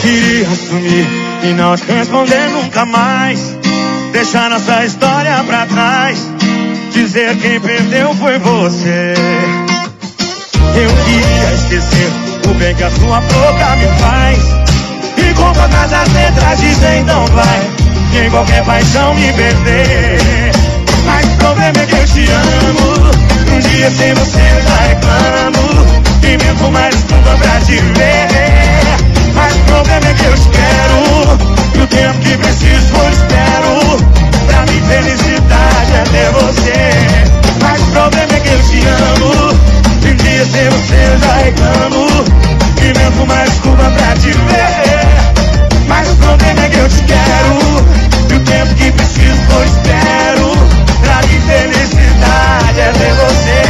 queria sumir e não te responder nunca mais, deixar nossa história pra trás, dizer quem perdeu foi você. Eu queria esquecer o bem que a sua boca me faz, e com todas as letras dizer então vai, que em qualquer paixão me perder. Mas o problema é que eu te amo, um dia sem você eu já reclamo, invento mais desculpa pra te ver. Mas o problema é que eu te quero, e o tempo que preciso eu espero, pra mim felicidade é ter você. Mas o problema é que eu te amo, e um dia sem você eu já reclamo, invento mais desculpa pra te ver. Mas o problema é que eu te quero, e o tempo que preciso eu espero, pra mim felicidade é ter você.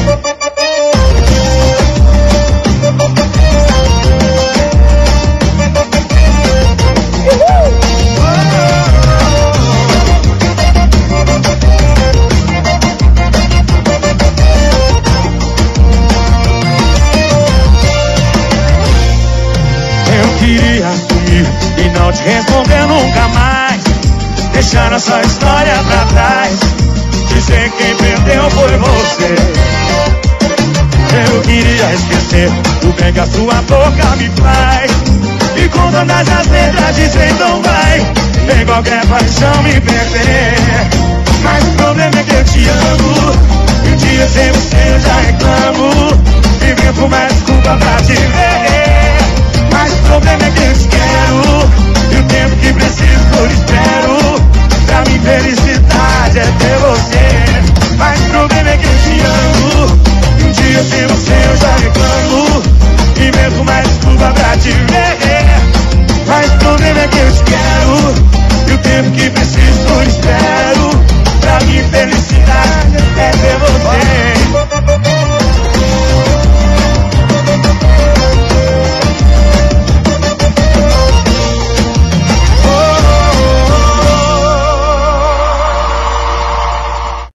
Queria assumir e não te responder nunca mais, deixar nossa história pra trás, dizer quem perdeu foi você. Eu queria esquecer o bem que a sua boca me faz, e com todas as letras dizer então vai, em qualquer paixão me perder. Mas o problema é que eu te amo, e um dia sem você eu já reclamo, invento mais desculpa pra te ver. Mas o problema é que eu te quero, e o tempo que preciso eu espero, pra mim felicidade é ter você. Mas o problema é que eu te amo, e um dia sem você eu já reclamo, invento mais desculpa pra te ver. Mas o problema é que eu te quero, e o tempo que preciso eu espero,